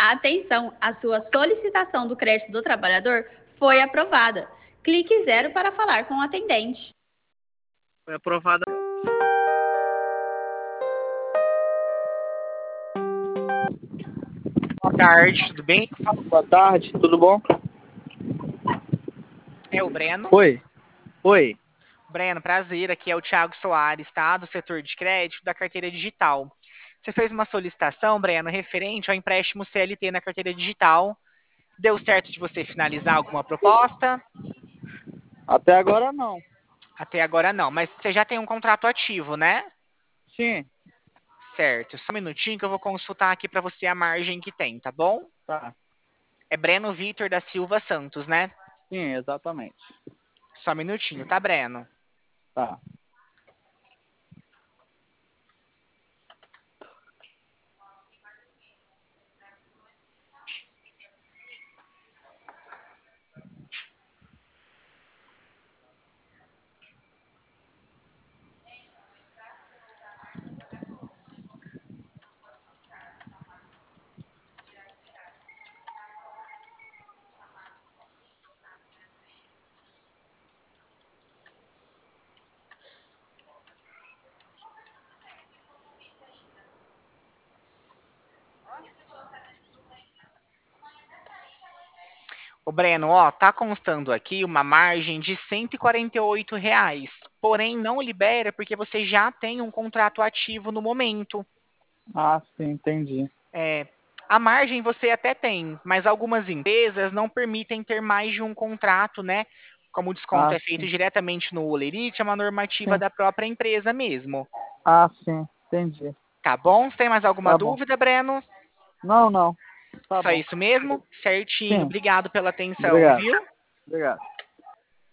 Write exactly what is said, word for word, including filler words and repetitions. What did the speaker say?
Atenção, a sua solicitação do crédito do trabalhador foi aprovada. Clique zero para falar com o atendente. Foi aprovada. Boa tarde, tudo bem? Boa tarde, tudo bom? É o Breno. Oi, oi. Breno, prazer. Aqui é o Thiago Soares, tá? Do setor de crédito da carteira digital. Você fez uma solicitação, Breno, referente ao empréstimo C L T na carteira digital. Deu certo de você finalizar alguma proposta? Até agora não. Até agora não, mas você já tem um contrato ativo, né? Sim, Certo. Só um minutinho que eu vou consultar aqui para você a margem que tem, tá bom? tá. É Breno Vitor da Silva Santos, né? Sim, exatamente. Só um minutinho, tá, Breno? Tá. O Breno, ó, tá constando aqui uma margem de cento e quarenta e oito reais. Porém, não libera porque você já tem um contrato ativo no momento. Ah, sim, entendi. É, a margem você até tem, mas algumas empresas não permitem ter mais de um contrato, né? Como o desconto Ah, é feito sim. diretamente no Olerite, é uma normativa Sim. da própria empresa mesmo. Ah, sim, entendi. Tá bom? Você tem mais alguma Tá bom. dúvida, Breno? Não, não. Tá Só bom. isso mesmo? Certinho. Sim, Obrigado pela atenção, obrigado. viu? Obrigado.